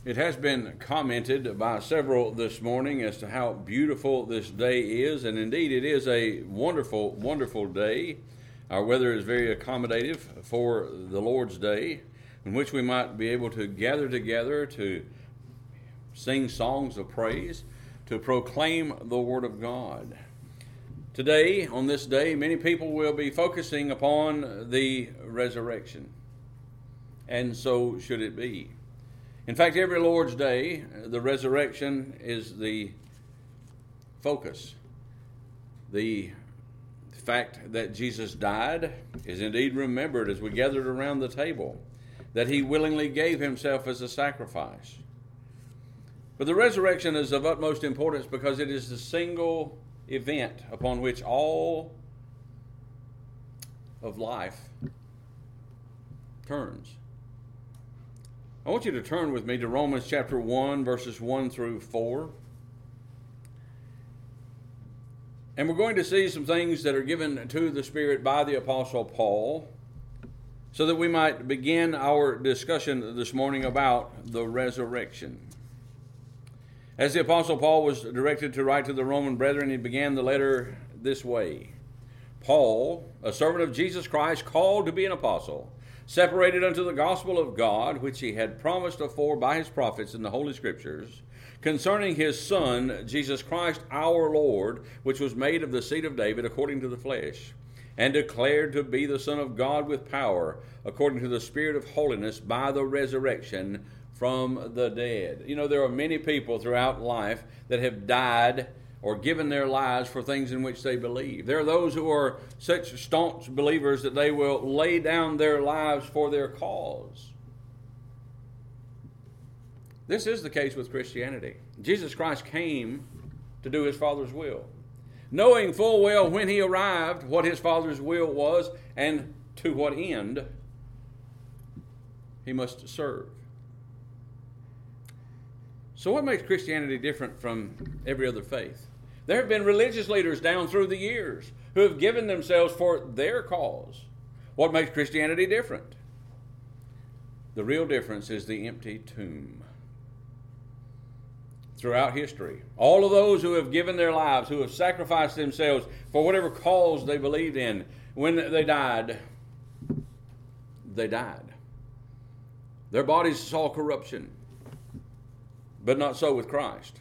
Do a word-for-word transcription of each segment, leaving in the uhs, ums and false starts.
It has been commented by several this morning as to how beautiful this day is, and indeed it is a wonderful, wonderful day. Our weather is very accommodative for the Lord's Day, in which we might be able to gather together to sing songs of praise, to proclaim the Word of God. Today, on this day, many people will be focusing upon the resurrection, and so should it be. In fact, every Lord's Day, the resurrection is the focus. The fact that Jesus died is indeed remembered as we gathered around the table, that he willingly gave himself as a sacrifice. But the resurrection is of utmost importance because it is the single event upon which all of life turns. I want you to turn with me to Romans chapter one, verses one through four. And we're going to see some things that are given to the Spirit by the Apostle Paul so that we might begin our discussion this morning about the resurrection. As the Apostle Paul was directed to write to the Roman brethren, he began the letter this way. Paul, a servant of Jesus Christ, called to be an apostle, separated unto the gospel of God, which he had promised afore by his prophets in the Holy Scriptures, concerning his Son, Jesus Christ our Lord, which was made of the seed of David according to the flesh, and declared to be the Son of God with power, according to the Spirit of holiness, by the resurrection from the dead. You know, there are many people throughout life that have died or given their lives for things in which they believe. There are those who are such staunch believers that they will lay down their lives for their cause. This is the case with Christianity. Jesus Christ came to do his Father's will, knowing full well when he arrived what his Father's will was and to what end he must serve. So what makes Christianity different from every other faith? There have been religious leaders down through the years who have given themselves for their cause. What makes Christianity different? The real difference is the empty tomb. Throughout history, all of those who have given their lives, who have sacrificed themselves for whatever cause they believed in, when they died, they died. Their bodies saw corruption. But not so with Christ.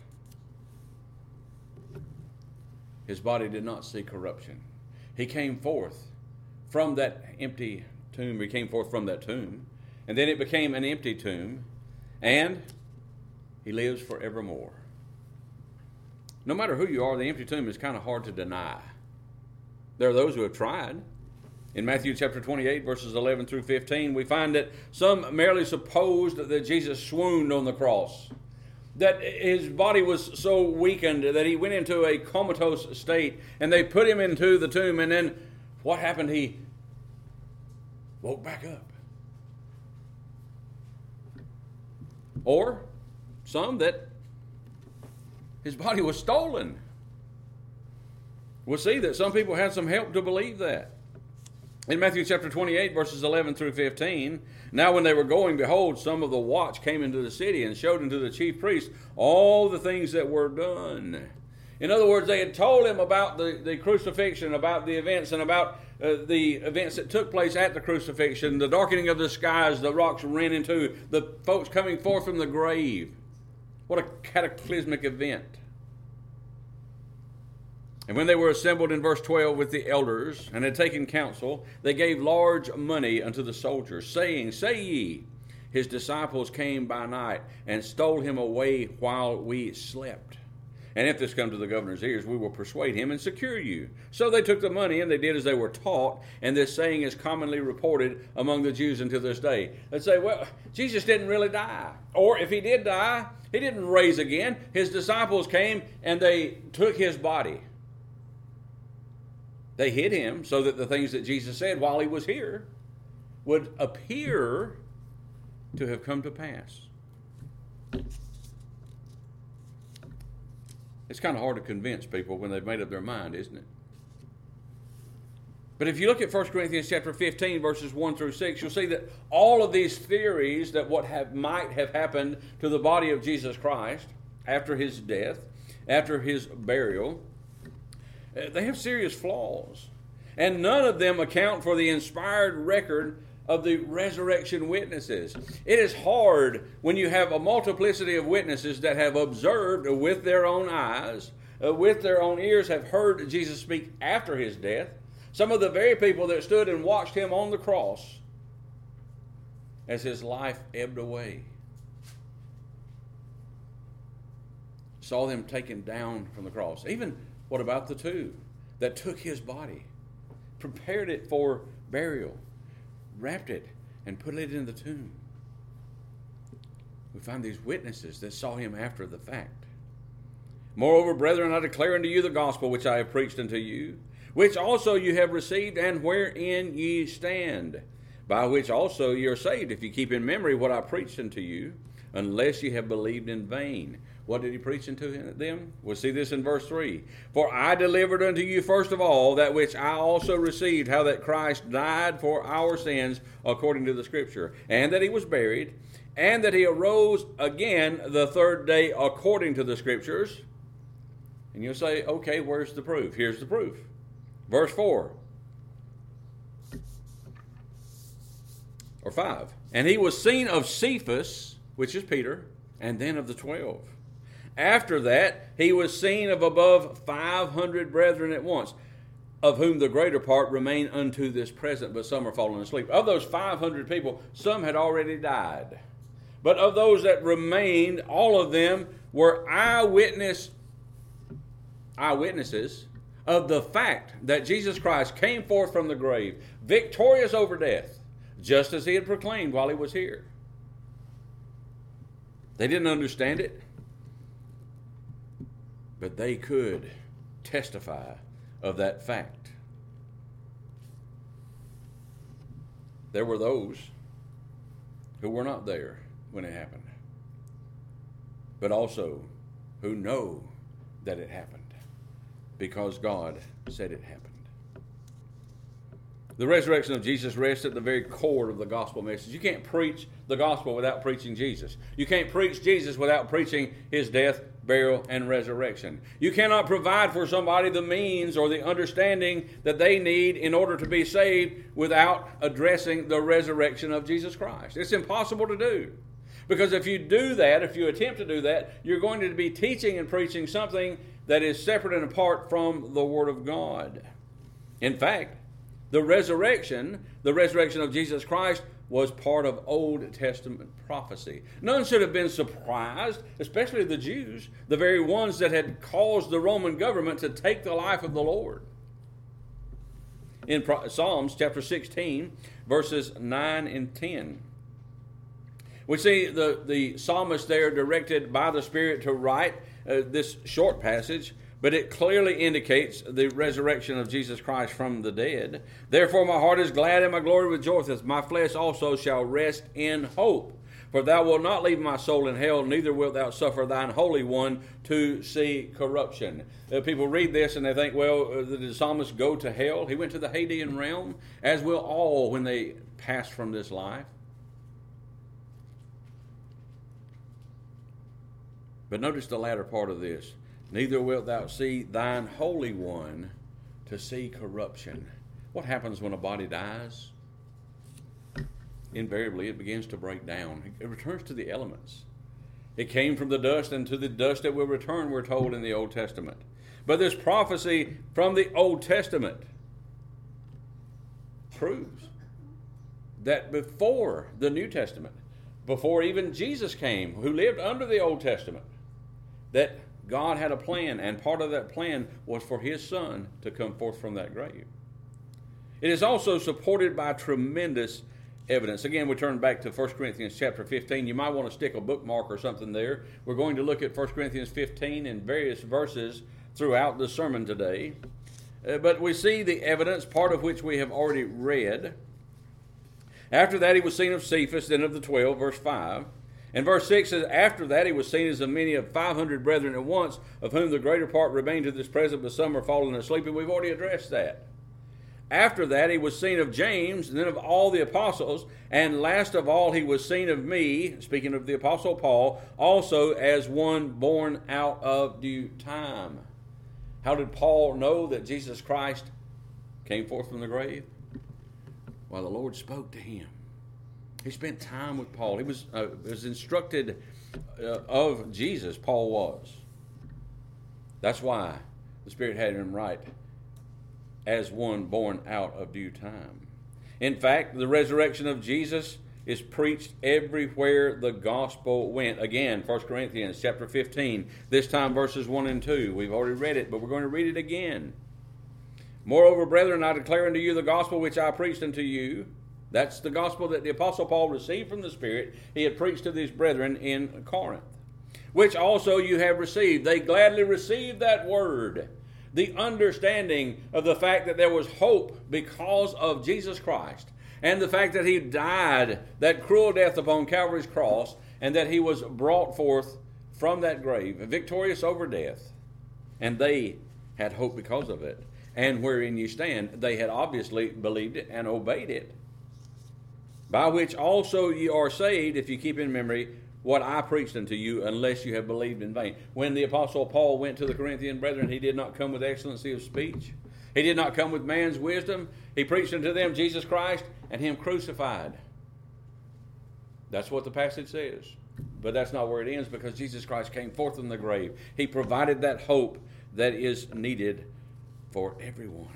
His body did not see corruption. He came forth from that empty tomb. He came forth from that tomb. And then it became an empty tomb. And he lives forevermore. No matter who you are, the empty tomb is kind of hard to deny. There are those who have tried. In Matthew chapter twenty-eight, verses eleven through fifteen, we find that some merely supposed that Jesus swooned on the cross, that his body was so weakened that he went into a comatose state, and they put him into the tomb, and then what happened? He woke back up. Or some that his body was stolen. We'll see that some people had some help to believe that. In Matthew chapter twenty-eight, verses eleven through fifteen, now when they were going, behold, some of the watch came into the city and showed unto the chief priests all the things that were done. In other words, they had told him about the, the crucifixion, about the events, and about uh, the events that took place at the crucifixion, the darkening of the skies, the rocks ran into, the folks coming forth from the grave. What a cataclysmic event. And when they were assembled in verse twelve with the elders, and had taken counsel, they gave large money unto the soldiers, saying, Say ye, his disciples came by night, and stole him away while we slept. And if this come to the governor's ears, we will persuade him and secure you. So they took the money, and they did as they were taught, and this saying is commonly reported among the Jews unto this day. They say, well, Jesus didn't really die. Or if he did die, he didn't raise again. His disciples came, and they took his body. They hid him so that the things that Jesus said while he was here would appear to have come to pass. It's kind of hard to convince people when they've made up their mind, isn't it? But if you look at First Corinthians chapter fifteen, verses one through six, you'll see that all of these theories that what have, might have happened to the body of Jesus Christ after his death, after his burial, they have serious flaws. And none of them account for the inspired record of the resurrection witnesses. It is hard when you have a multiplicity of witnesses that have observed with their own eyes, uh, with their own ears, have heard Jesus speak after his death. Some of the very people that stood and watched him on the cross as his life ebbed away, saw them taken down from the cross. Even, what about the two that took his body, prepared it for burial, wrapped it, and put it in the tomb? We find these witnesses that saw him after the fact. Moreover, brethren, I declare unto you the gospel which I have preached unto you, which also you have received, and wherein ye stand, by which also ye are saved, if you keep in memory what I preached unto you, unless ye have believed in vain. What did he preach unto them? We'll see this in verse three. For I delivered unto you first of all that which I also received, how that Christ died for our sins according to the Scripture, and that he was buried, and that he arose again the third day according to the Scriptures. And you'll say, okay, where's the proof? Here's the proof. Verse four. Or five. And he was seen of Cephas, which is Peter, and then of the twelve. After that, he was seen of above five hundred brethren at once, of whom the greater part remain unto this present, but some are fallen asleep. Of those five hundred people, some had already died. But of those that remained, all of them were eyewitness, eyewitnesses of the fact that Jesus Christ came forth from the grave, victorious over death, just as he had proclaimed while he was here. They didn't understand it, but they could testify of that fact. There were those who were not there when it happened, but also who know that it happened because God said it happened. The resurrection of Jesus rests at the very core of the gospel message. You can't preach the gospel without preaching Jesus. You can't preach Jesus without preaching his death, burial, and resurrection. You cannot provide for somebody the means or the understanding that they need in order to be saved without addressing the resurrection of Jesus Christ. It's impossible to do. Because if you do that, if you attempt to do that, you're going to be teaching and preaching something that is separate and apart from the Word of God. In fact, the resurrection, the resurrection of Jesus Christ, was part of Old Testament prophecy. None should have been surprised, especially the Jews, the very ones that had caused the Roman government to take the life of the Lord. In Psalms chapter sixteen, verses nine and ten, we see the, the psalmist there directed by the Spirit to write uh, this short passage, but it clearly indicates the resurrection of Jesus Christ from the dead. Therefore my heart is glad and my glory rejoiceth. My flesh also shall rest in hope. For thou wilt not leave my soul in hell, neither wilt thou suffer thine Holy One to see corruption. Uh, people read this and they think, well, uh, did the psalmist go to hell? He went to the Hadean realm, as will all when they pass from this life. But notice the latter part of this. Neither wilt thou see thine Holy One to see corruption. What happens when a body dies? Invariably, it begins to break down. It returns to the elements. It came from the dust, and to the dust it will return, we're told in the Old Testament. But this prophecy from the Old Testament proves that before the New Testament, before even Jesus came, who lived under the Old Testament, that God had a plan, and part of that plan was for his Son to come forth from that grave. It is also supported by tremendous evidence. Again, we turn back to First Corinthians chapter fifteen. You might want to stick a bookmark or something there. We're going to look at First Corinthians fifteen in various verses throughout the sermon today. Uh, but we see the evidence, part of which we have already read. After that he was seen of Cephas, then of the twelve, verse five. And verse six says, after that he was seen as of many of five hundred brethren at once, of whom the greater part remain to this present, but some are fallen asleep. And we've already addressed that. After that, he was seen of James, and then of all the apostles, and last of all, he was seen of me, speaking of the apostle Paul, also as one born out of due time. How did Paul know that Jesus Christ came forth from the grave? Well, the Lord spoke to him. He spent time with Paul. He was, uh, was instructed uh, of Jesus, Paul was. That's why the Spirit had him write, as one born out of due time. In fact, the resurrection of Jesus is preached everywhere the gospel went. Again, First Corinthians chapter fifteen, this time verses one and two. We've already read it, but we're going to read it again. Moreover, brethren, I declare unto you the gospel which I preached unto you. That's the gospel that the Apostle Paul received from the Spirit. He had preached to these brethren in Corinth, which also you have received. They gladly received that word. The understanding of the fact that there was hope because of Jesus Christ, and the fact that he died that cruel death upon Calvary's cross, and that he was brought forth from that grave, victorious over death. And they had hope because of it. And wherein you stand, they had obviously believed it and obeyed it. By which also ye are saved, if you keep in memory what I preached unto you, unless you have believed in vain. When the Apostle Paul went to the Corinthian brethren, he did not come with excellency of speech. He did not come with man's wisdom. He preached unto them Jesus Christ and him crucified. That's what the passage says. But that's not where it ends, because Jesus Christ came forth from the grave. He provided that hope that is needed for everyone.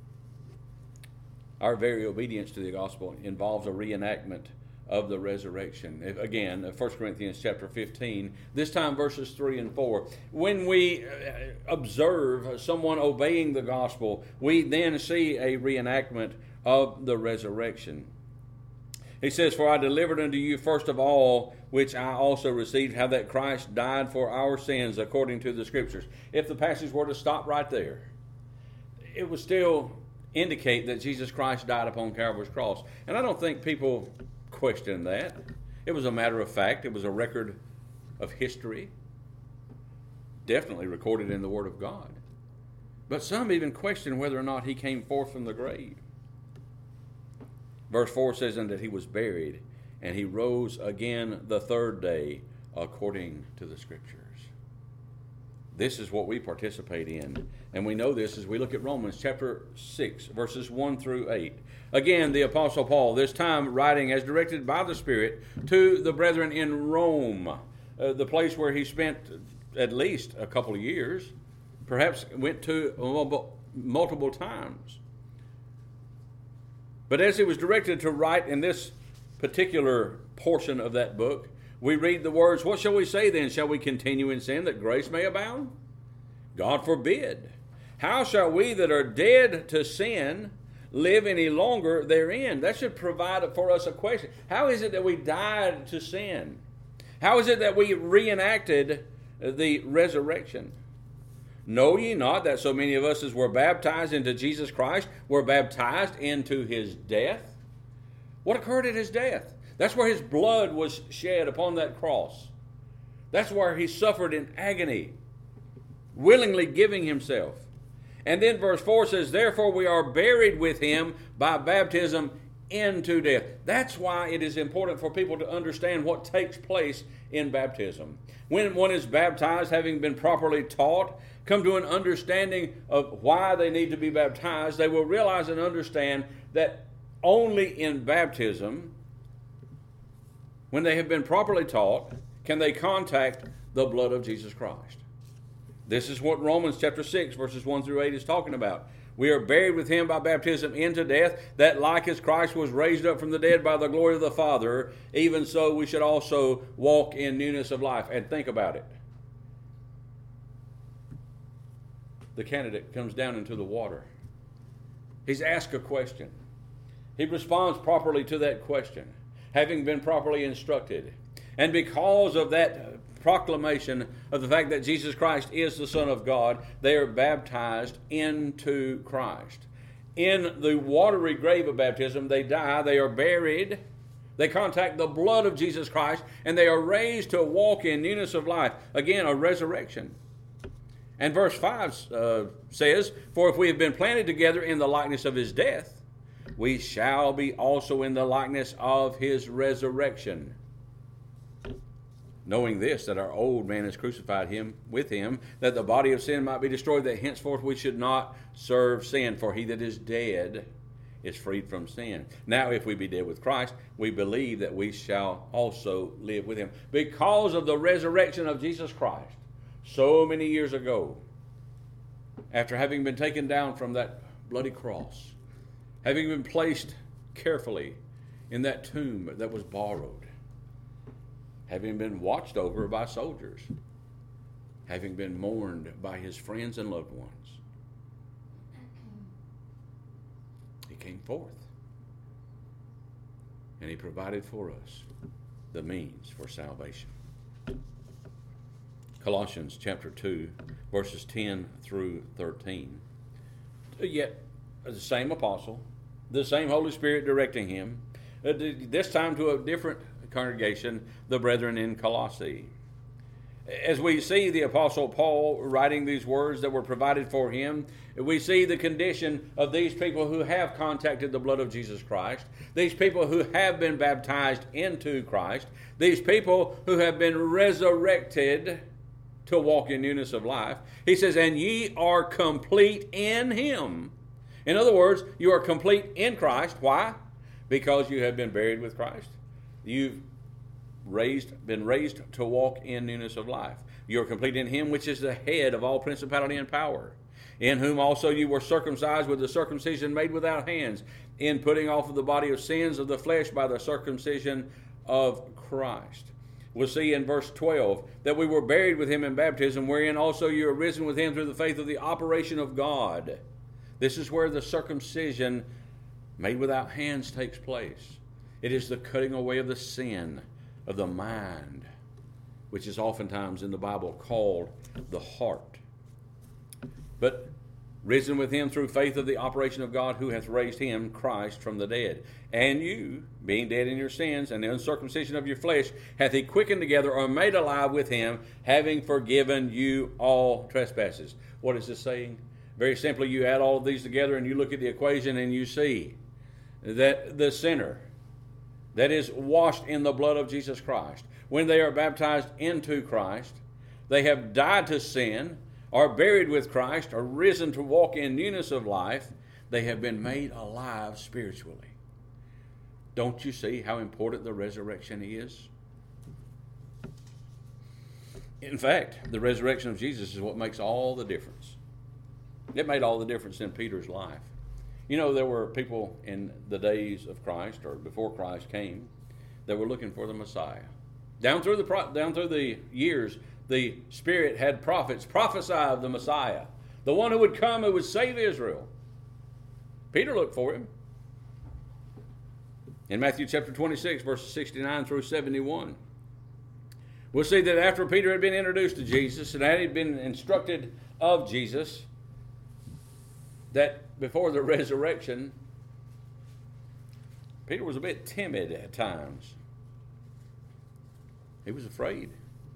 Our very obedience to the gospel involves a reenactment of the resurrection. If, again, First Corinthians chapter fifteen, this time verses three and four. When we observe someone obeying the gospel, we then see a reenactment of the resurrection. He says, for I delivered unto you first of all, which I also received, how that Christ died for our sins according to the Scriptures. If the passage were to stop right there, it would still indicate that Jesus Christ died upon Calvary's cross. And I don't think people question that. It was a matter of fact. It was a record of history, definitely recorded in the Word of God. But some even question whether or not he came forth from the grave. Verse four says, and that he was buried, and he rose again the third day according to the Scriptures. This is what we participate in. And we know this as we look at Romans chapter six, verses one through eight. Again, the Apostle Paul, this time writing as directed by the Spirit to the brethren in Rome, uh, the place where he spent at least a couple of years, perhaps went to multiple times. But as he was directed to write in this particular portion of that book, we read the words, what shall we say then? Shall we continue in sin that grace may abound? God forbid. How shall we that are dead to sin live any longer therein? That should provide for us a question. How is it that we died to sin? How is it that we reenacted the resurrection? Know ye not that so many of us as were baptized into Jesus Christ were baptized into his death? What occurred at his death? That's where his blood was shed upon that cross. That's where he suffered in agony, willingly giving himself. And then verse four says, therefore we are buried with him by baptism into death. That's why it is important for people to understand what takes place in baptism. When one is baptized, having been properly taught, come to an understanding of why they need to be baptized, they will realize and understand that only in baptism, when they have been properly taught, can they contact the blood of Jesus Christ. This is what Romans chapter six, verses one through eight is talking about. We are buried with him by baptism into death, that like as Christ was raised up from the dead by the glory of the Father, even so we should also walk in newness of life. And think about it. The candidate comes down into the water. He's asked a question. He responds properly to that question, having been properly instructed. And because of that proclamation of the fact that Jesus Christ is the Son of God, they are baptized into Christ. In the watery grave of baptism, they die, they are buried, they contact the blood of Jesus Christ, and they are raised to walk in newness of life. Again, a resurrection. And verse five uh, says, "For if we have been planted together in the likeness of his death, we shall be also in the likeness of his resurrection. Knowing this, that our old man is crucified him with him, that the body of sin might be destroyed, that henceforth we should not serve sin. For he that is dead is freed from sin. Now if we be dead with Christ, we believe that we shall also live with him." Because of the resurrection of Jesus Christ, so many years ago, after having been taken down from that bloody cross, having been placed carefully in that tomb that was borrowed, having been watched over by soldiers, having been mourned by his friends and loved ones, he came forth. And he provided for us the means for salvation. Colossians chapter two, verses ten through thirteen. Yet the same apostle, the same Holy Spirit directing him, this time to a different congregation, the brethren in Colossae. As we see the Apostle Paul writing these words that were provided for him, we see the condition of these people who have contacted the blood of Jesus Christ, these people who have been baptized into Christ, these people who have been resurrected to walk in newness of life. He says, "And ye are complete in him." In other words, you are complete in Christ. Why? Because you have been buried with Christ. You've raised, been raised to walk in newness of life. You are complete in him, which is the head of all principality and power, in whom also you were circumcised with the circumcision made without hands, in putting off of the body of sins of the flesh by the circumcision of Christ. We'll see in verse twelve that we were buried with him in baptism, wherein also you are risen with him through the faith of the operation of God. This is where the circumcision made without hands takes place. It is the cutting away of the sin of the mind, which is oftentimes in the Bible called the heart. But risen with him through faith of the operation of God, who hath raised him, Christ, from the dead. And you, being dead in your sins and the uncircumcision of your flesh, hath he quickened together or made alive with him, having forgiven you all trespasses. What is this saying? Very simply, you add all of these together and you look at the equation and you see that the sinner that is washed in the blood of Jesus Christ, when they are baptized into Christ, they have died to sin, are buried with Christ, are risen to walk in newness of life. They have been made alive spiritually. Don't you see how important the resurrection is? In fact, the resurrection of Jesus is what makes all the difference. It made all the difference in Peter's life. You know, there were people in the days of Christ, or before Christ came, that were looking for the Messiah. Down through the down through the years, the Spirit had prophets prophesy of the Messiah, the one who would come who would save Israel. Peter looked for him. In Matthew chapter twenty-six, verses sixty-nine through seventy-one, we'll see that after Peter had been introduced to Jesus and had been instructed of Jesus, that before the resurrection, Peter was a bit timid at times. He was afraid.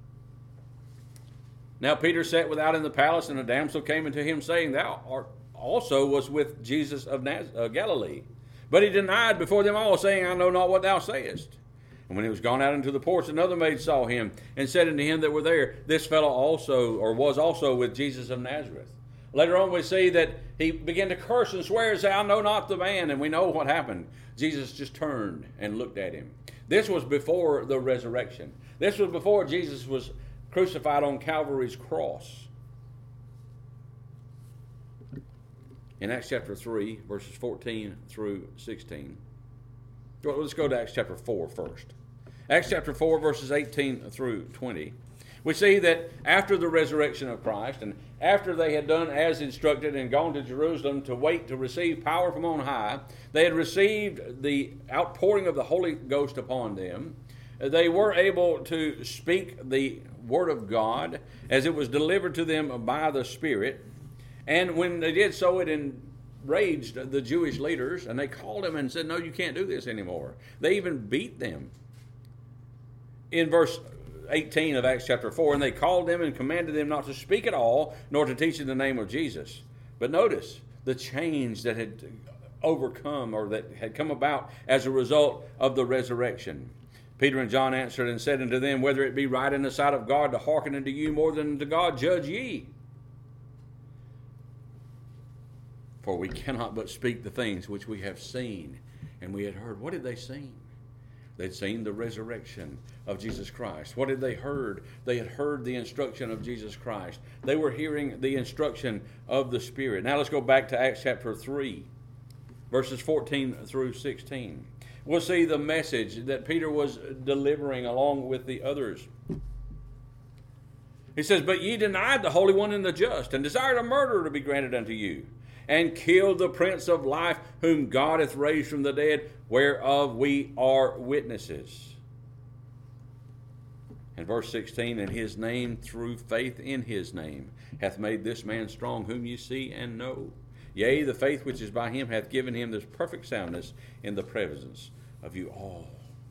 Now Peter sat without in the palace, and a damsel came unto him, saying, Thou art also was with Jesus of Naz- uh, Galilee. But he denied before them all, saying, I know not what thou sayest. And when he was gone out into the porch, another maid saw him, and said unto him that were there, This fellow also, or was also with Jesus of Nazareth. Later on we see that he began to curse and swear and say, I know not the man. And we know what happened. Jesus just turned and looked at him. This was before the resurrection. This was before Jesus was crucified on Calvary's cross. In Acts chapter three, verses fourteen through sixteen. Well, let's go to Acts chapter four first. Acts chapter four, verses eighteen through twenty. We see that after the resurrection of Christ, and after they had done as instructed and gone to Jerusalem to wait to receive power from on high, they had received the outpouring of the Holy Ghost upon them. They were able to speak the word of God as it was delivered to them by the Spirit. And when they did so, it enraged the Jewish leaders, and they called them and said, no, you can't do this anymore. They even beat them. In verse eighteen of Acts chapter four, and they called them and commanded them not to speak at all, nor to teach in the name of Jesus. But notice the change that had overcome or that had come about as a result of the resurrection. Peter and John answered and said unto them, whether it be right in the sight of God to hearken unto you more than to God, judge ye. For we cannot but speak the things which we have seen and we had heard. What did they see? They'd seen the resurrection of Jesus Christ. What had they heard? They had heard the instruction of Jesus Christ. They were hearing the instruction of the Spirit. Now let's go back to Acts chapter three, verses fourteen through sixteen. We'll see the message that Peter was delivering along with the others. He says, but ye denied the Holy One and the just, and desired a murderer to be granted unto you, and killed the Prince of Life, whom God hath raised from the dead, whereof we are witnesses. And verse sixteen, and his name, through faith in his name, hath made this man strong, whom ye see and know. Yea, the faith which is by him hath given him this perfect soundness in the presence of you all.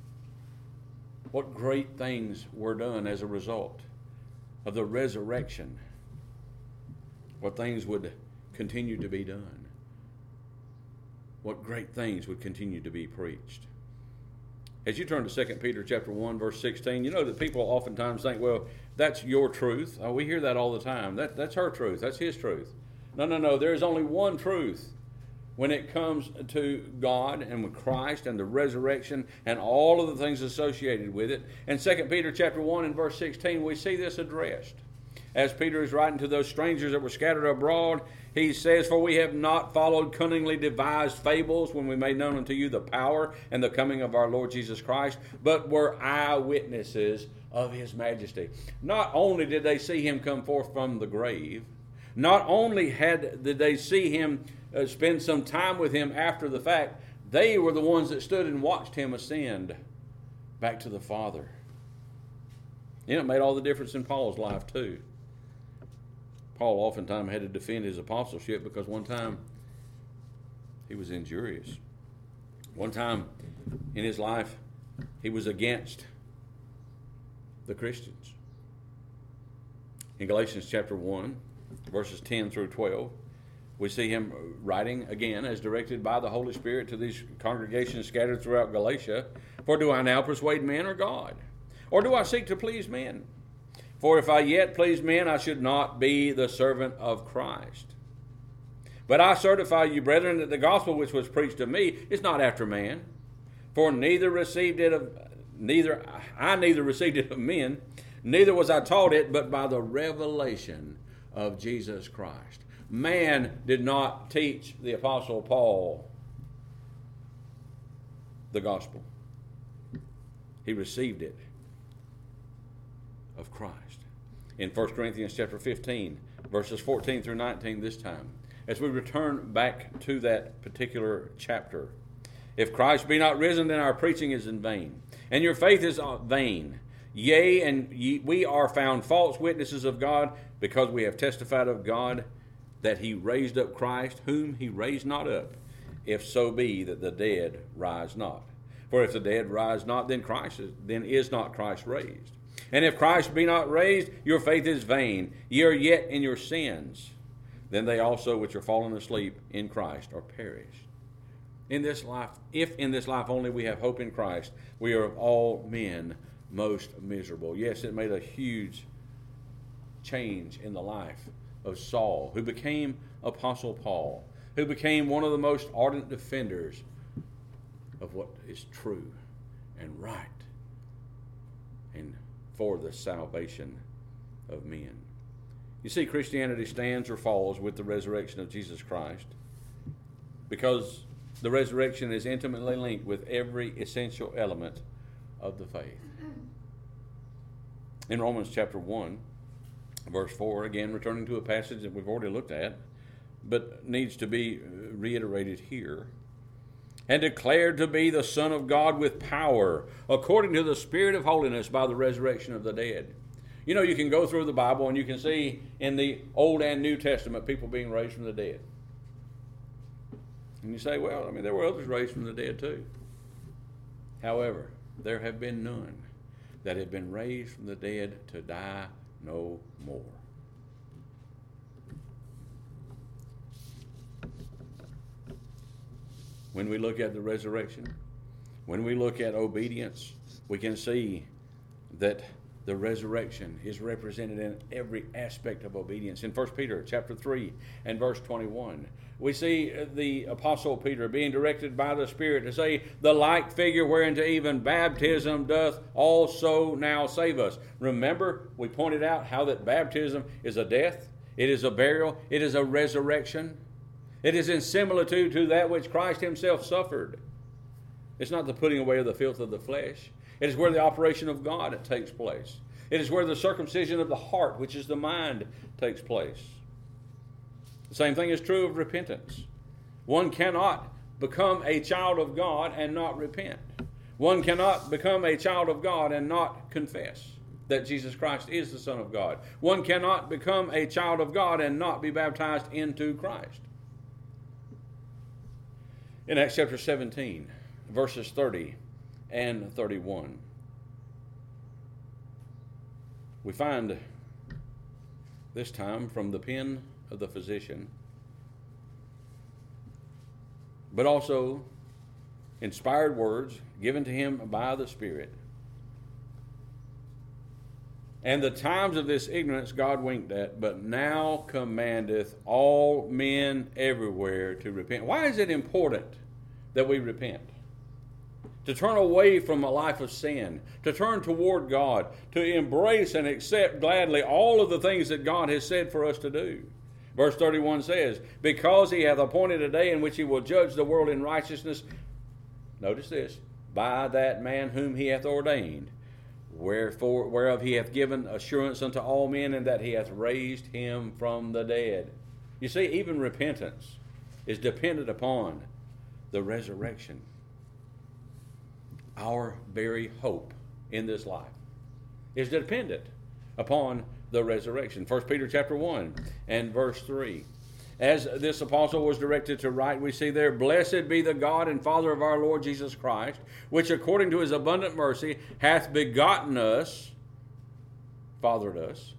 What great things were done as a result of the resurrection. What things would continue to be done. What great things would continue to be preached. As you turn to Second Peter chapter one, verse sixteen, you know that people oftentimes think, well, that's your truth. Oh, we hear that all the time. That, that's her truth. That's his truth. No, no, no. There is only one truth when it comes to God and with Christ and the resurrection and all of the things associated with it. In Second Peter chapter one and verse sixteen, we see this addressed. As Peter is writing to those strangers that were scattered abroad, he says, for we have not followed cunningly devised fables when we made known unto you the power and the coming of our Lord Jesus Christ, but were eyewitnesses of his majesty. Not only did they see him come forth from the grave, not only had did they see him uh, spend some time with him after the fact, they were the ones that stood and watched him ascend back to the Father. You know, it made all the difference in Paul's life too. Paul oftentimes had to defend his apostleship because one time he was injurious. One time in his life he was against the Christians. In Galatians chapter one, verses ten through twelve, we see him writing again as directed by the Holy Spirit to these congregations scattered throughout Galatia. For do I now persuade men or God? Or do I seek to please men? For if I yet please men, I should not be the servant of Christ. But I certify you, brethren, that the gospel which was preached to me is not after man. For neither received it of neither I neither received it of men, neither was I taught it, but by the revelation of Jesus Christ. Man did not teach the Apostle Paul the gospel. He received it of Christ. In First Corinthians chapter fifteen, verses fourteen through nineteen this time, as we return back to that particular chapter. If Christ be not risen, then our preaching is in vain, and your faith is vain. Yea, and ye, we are found false witnesses of God, because we have testified of God that he raised up Christ, whom he raised not up, if so be that the dead rise not. For if the dead rise not, then Christ is, then is not Christ raised. And if Christ be not raised, your faith is vain. Ye are yet in your sins. Then they also which are fallen asleep in Christ are perished. In this life, if in this life only we have hope in Christ, we are of all men most miserable. Yes, it made a huge change in the life of Saul, who became Apostle Paul, who became one of the most ardent defenders of what is true and right and for the salvation of men. You see, Christianity stands or falls with the resurrection of Jesus Christ because the resurrection is intimately linked with every essential element of the faith. In Romans chapter one, verse four, again returning to a passage that we've already looked at, but needs to be reiterated here. And declared to be the Son of God with power, according to the Spirit of holiness by the resurrection of the dead. You know, you can go through the Bible and you can see in the Old and New Testament people being raised from the dead. And you say, well, I mean, there were others raised from the dead too. However, there have been none that have been raised from the dead to die no more. When we look at the resurrection, when we look at obedience, we can see that the resurrection is represented in every aspect of obedience. In First Peter chapter three and verse twenty-one, we see the Apostle Peter being directed by the Spirit to say, the like figure whereunto even baptism doth also now save us. Remember, we pointed out how that baptism is a death, it is a burial, it is a resurrection. It is in similitude to that which Christ himself suffered. It's not the putting away of the filth of the flesh. It is where the operation of God takes place. It is where the circumcision of the heart, which is the mind, takes place. The same thing is true of repentance. One cannot become a child of God and not repent. One cannot become a child of God and not confess that Jesus Christ is the Son of God. One cannot become a child of God and not be baptized into Christ. In Acts chapter seventeen, verses thirty and thirty-one, we find this time from the pen of the physician, but also inspired words given to him by the Spirit. And the times of this ignorance God winked at, but now commandeth all men everywhere to repent. Why is it important that we repent? To turn away from a life of sin, to turn toward God, to embrace and accept gladly all of the things that God has said for us to do. Verse thirty-one says, because he hath appointed a day in which he will judge the world in righteousness, notice this, by that man whom he hath ordained, wherefore whereof he hath given assurance unto all men, and that he hath raised him from the dead. You see, even repentance is dependent upon the resurrection. Our very hope in this life is dependent upon the resurrection. First Peter chapter one and verse three. As this apostle was directed to write, we see there, blessed be the God and Father of our Lord Jesus Christ, which according to his abundant mercy hath begotten us, fathered us,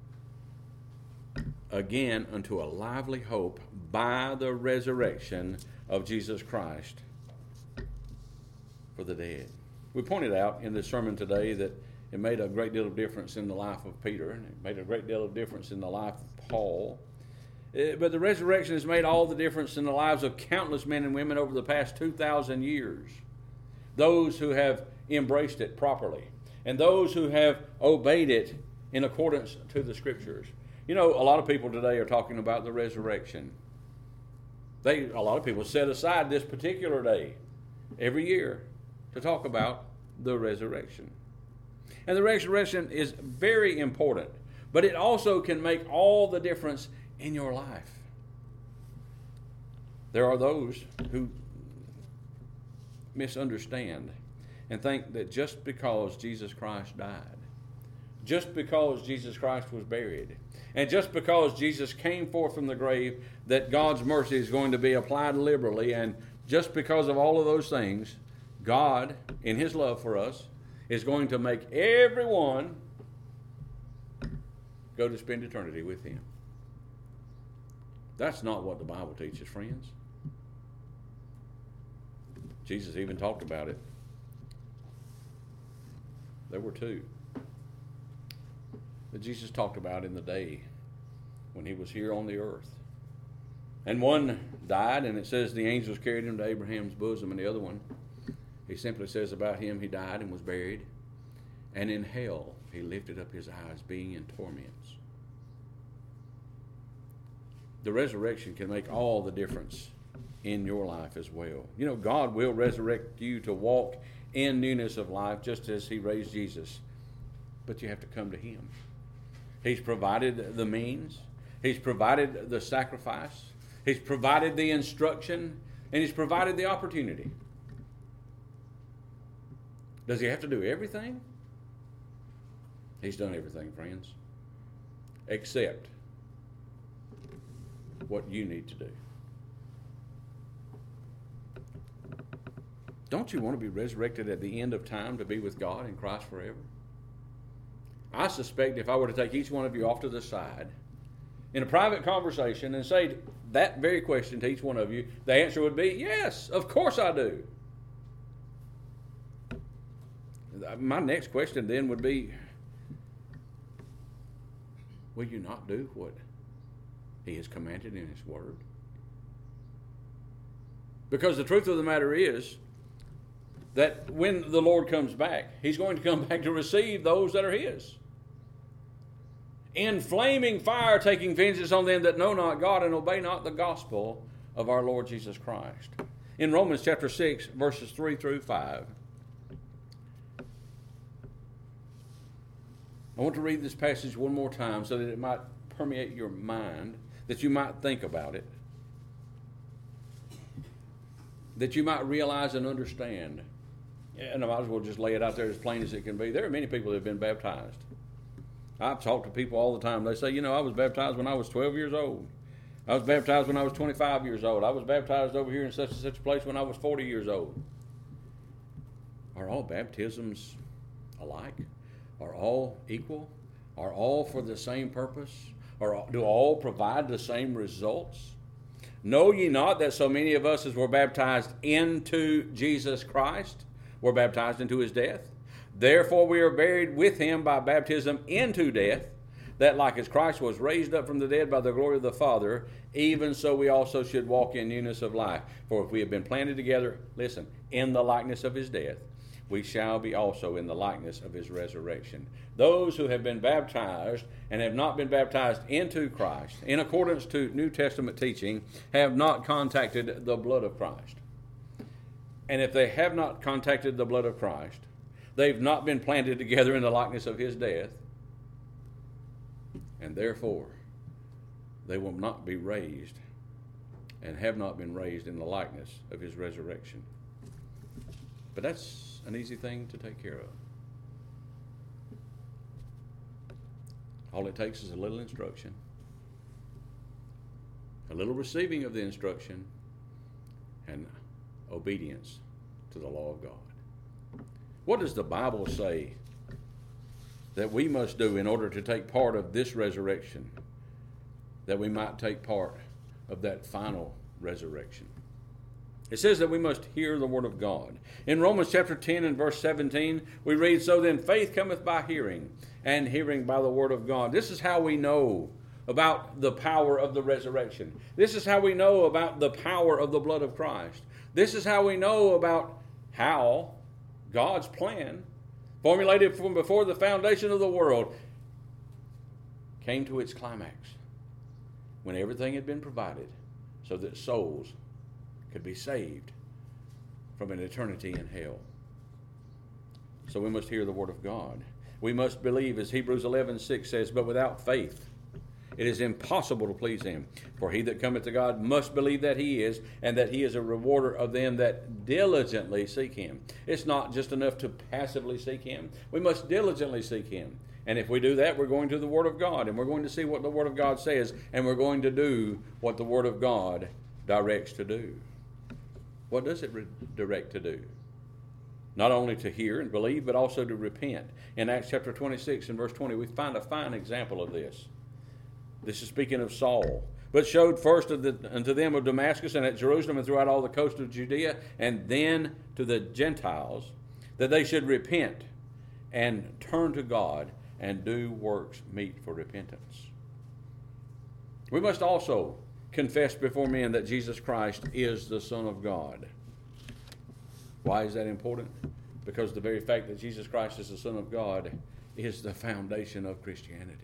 again unto a lively hope by the resurrection of Jesus Christ for the dead. We pointed out in this sermon today that it made a great deal of difference in the life of Peter, and it made a great deal of difference in the life of Paul. But the resurrection has made all the difference in the lives of countless men and women over the past two thousand years. Those who have embraced it properly, and those who have obeyed it in accordance to the Scriptures. You know, a lot of people today are talking about the resurrection. They, a lot of people set aside this particular day every year to talk about the resurrection. And the resurrection is very important, but it also can make all the difference in your life. There are those who misunderstand and think that just because Jesus Christ died, just because Jesus Christ was buried, and just because Jesus came forth from the grave, that God's mercy is going to be applied liberally, and just because of all of those things, God, in his love for us, is going to make everyone go to spend eternity with him. That's not what the Bible teaches, friends. Jesus even talked about it. There were two that Jesus talked about in the day when he was here on the earth. And one died, and it says the angels carried him to Abraham's bosom, and the other one, he simply says about him, he died and was buried, and in hell he lifted up his eyes, being in torments. The resurrection can make all the difference in your life as well. You know, God will resurrect you to walk in newness of life just as he raised Jesus. But you have to come to him. He's provided the means. He's provided the sacrifice. He's provided the instruction. And he's provided the opportunity. Does he have to do everything? He's done everything, friends. Except what you need to do. Don't you want to be resurrected at the end of time to be with God in Christ forever? I suspect if I were to take each one of you off to the side in a private conversation and say that very question to each one of you, the answer would be, yes, of course I do. My next question then would be, will you not do what He has commanded in His Word? Because the truth of the matter is that when the Lord comes back, He's going to come back to receive those that are His. In flaming fire, taking vengeance on them that know not God and obey not the gospel of our Lord Jesus Christ. In Romans chapter six, verses three through five, I want to read this passage one more time so that it might permeate your mind, that you might think about it, that you might realize and understand. And I might as well just lay it out there as plain as it can be. There are many people that have been baptized. I've talked to people all the time. They say, you know, I was baptized when I was twelve years old. I was baptized when I was twenty-five years old. I was baptized over here in such and such a place when I was forty years old. Are all baptisms alike? Are all equal? Are all for the same purpose? Or do all provide the same results? Know ye not that so many of us as were baptized into Jesus Christ were baptized into His death? Therefore we are buried with Him by baptism into death, that like as Christ was raised up from the dead by the glory of the Father, even so we also should walk in newness of life. For if we have been planted together, listen, in the likeness of His death, we shall be also in the likeness of His resurrection. Those who have been baptized and have not been baptized into Christ, in accordance to New Testament teaching, have not contacted the blood of Christ. And if they have not contacted the blood of Christ, they've not been planted together in the likeness of His death, and therefore they will not be raised and have not been raised in the likeness of His resurrection. But that's an easy thing to take care of. All it takes is a little instruction, a little receiving of the instruction, and obedience to the law of God. What does the Bible say that we must do in order to take part of this resurrection, that we might take part of that final resurrection? It says that we must hear the word of God. In Romans chapter ten and verse seventeen, we read, so then faith cometh by hearing, and hearing by the word of God. This is how we know about the power of the resurrection. This is how we know about the power of the blood of Christ. This is how we know about how God's plan, formulated from before the foundation of the world, came to its climax when everything had been provided so that souls could be saved from an eternity in hell. So we must hear the word of God. We must believe, as Hebrews eleven six says, but without faith it is impossible to please Him. For he that cometh to God must believe that He is, and that He is a rewarder of them that diligently seek Him. It's not just enough to passively seek Him. We must diligently seek Him. And if we do that, we're going to the Word of God, and we're going to see what the Word of God says, and we're going to do what the Word of God directs to do. What does it re- direct to do? Not only to hear and believe, but also to repent. In Acts chapter twenty-six and verse twenty, we find a fine example of this. This is speaking of Saul. But showed first of the, unto them of Damascus and at Jerusalem and throughout all the coast of Judea, and then to the Gentiles, that they should repent and turn to God and do works meet for repentance. We must also confess before men that Jesus Christ is the Son of God. Why is that important? Because the very fact that Jesus Christ is the Son of God is the foundation of Christianity.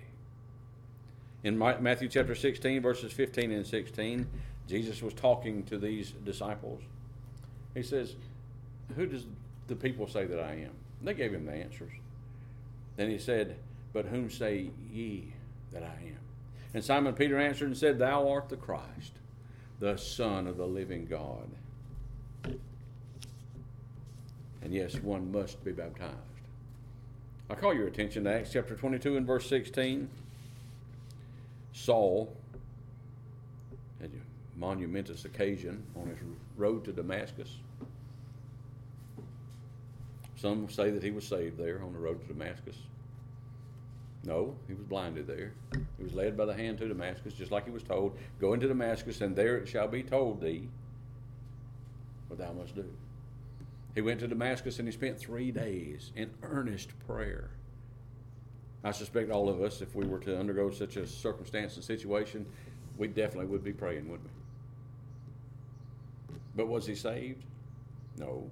In Matthew chapter sixteen, verses fifteen and sixteen, Jesus was talking to these disciples. He says, who does the people say that I am? They gave him the answers. Then he said, but whom say ye that I am? And Simon Peter answered and said, thou art the Christ, the Son of the living God. And yes, one must be baptized. I call your attention to Acts chapter twenty-two and verse sixteen. Saul had a monumentous occasion on his road to Damascus. Some say that he was saved there on the road to Damascus. No, he was blinded there. He was led by the hand to Damascus, just like he was told, go into Damascus, and there it shall be told thee what thou must do. He went to Damascus, and he spent three days in earnest prayer. I suspect all of us, if we were to undergo such a circumstance and situation, we definitely would be praying, wouldn't we? But was he saved? No.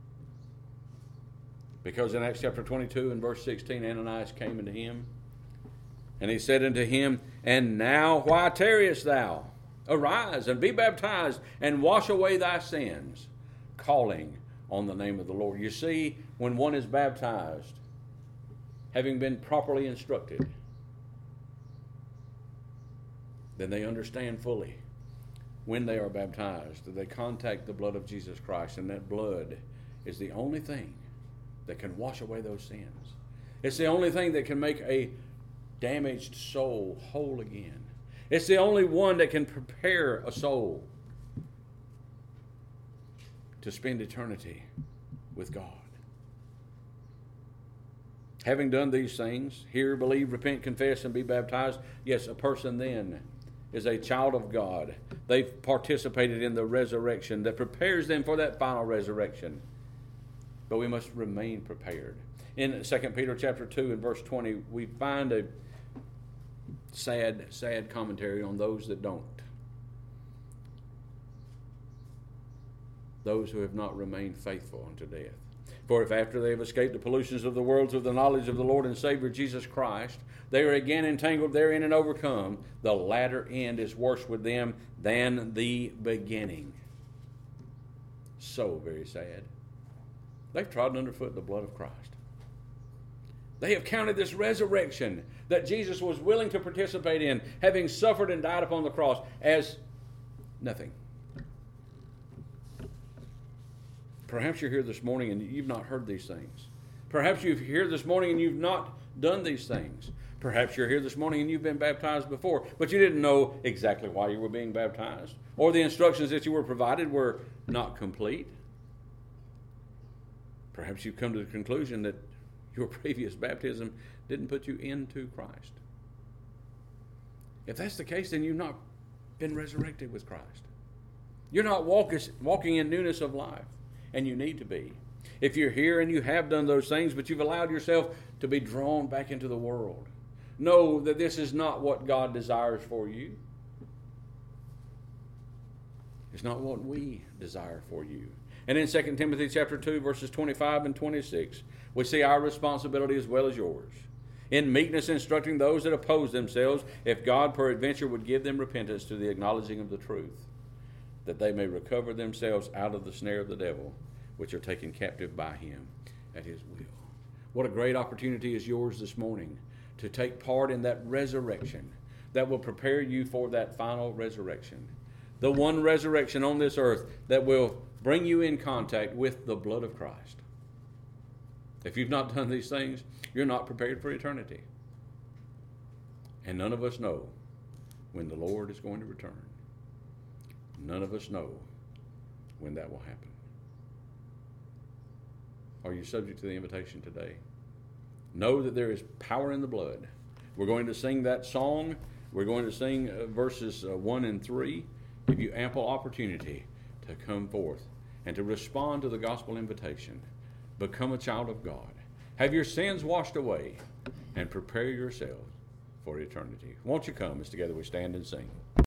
Because in Acts chapter twenty-two and verse sixteen, Ananias came unto him, and he said unto him, And now why tarriest thou? Arise and be baptized, and wash away thy sins, calling on the name of the Lord. You see, when one is baptized, having been properly instructed, then they understand fully when they are baptized that they contact the blood of Jesus Christ, and that blood is the only thing that can wash away those sins. It's the only thing that can make a damaged soul whole again. It's the only one that can prepare a soul to spend eternity with God. Having done these things, hear, believe, repent, confess, and be baptized, yes, a person then is a child of God. They've participated in the resurrection that prepares them for that final resurrection. But we must remain prepared. In Second Peter chapter two and verse twenty, we find a sad, sad commentary on those that don't. Those who have not remained faithful unto death. For if after they have escaped the pollutions of the world through the knowledge of the Lord and Savior Jesus Christ, they are again entangled therein and overcome, the latter end is worse with them than the beginning. So very sad. They've trodden underfoot the blood of Christ. They have counted this resurrection that Jesus was willing to participate in, having suffered and died upon the cross, as nothing. Perhaps you're here this morning and you've not heard these things. Perhaps you're here this morning and you've not done these things. Perhaps you're here this morning and you've been baptized before, but you didn't know exactly why you were being baptized, or the instructions that you were provided were not complete. Perhaps you've come to the conclusion that your previous baptism didn't put you into Christ. If that's the case, then you've not been resurrected with Christ. You're not walk, walking in newness of life, and you need to be. If you're here and you have done those things, but you've allowed yourself to be drawn back into the world, know that this is not what God desires for you. It's not what we desire for you. And in Second Timothy chapter two, verses twenty-five and twenty-six, we see our responsibility as well as yours. In meekness instructing those that oppose themselves, if God peradventure would give them repentance to the acknowledging of the truth, that they may recover themselves out of the snare of the devil, which are taken captive by him at his will. What a great opportunity is yours this morning to take part in that resurrection that will prepare you for that final resurrection. The one resurrection on this earth that will bring you in contact with the blood of Christ. If you've not done these things, you're not prepared for eternity. And none of us know when the Lord is going to return. None of us know when that will happen. Are you subject to the invitation today? Know that there is power in the blood. We're going to sing that song. We're going to sing uh, verses uh, one and three. Give you ample opportunity to come forth and to respond to the gospel invitation. Become a child of God. Have your sins washed away and prepare yourselves for eternity. Won't you come as together we stand and sing?